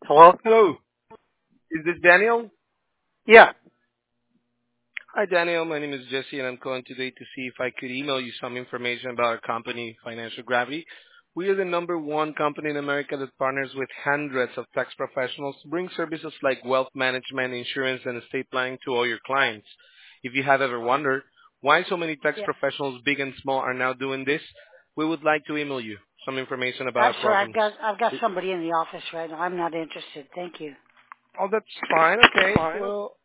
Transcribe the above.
Hello? Hello. Is this Daniel? Yeah. Hi, Daniel. My name is Jesse, and I'm calling today to see if I could email you some information about our company, Financial Gravity. We are the number one company in America that partners with hundreds of tax professionals to bring services like wealth management, insurance, and estate planning to all your clients. If you have ever wondered why so many tax Yeah. professionals, big and small, are now doing this, we would like to email you some information about I'm our sorry, programs. I've got somebody in the office right now. I'm not interested. Thank you. Oh, that's fine. Okay. Fine. Well,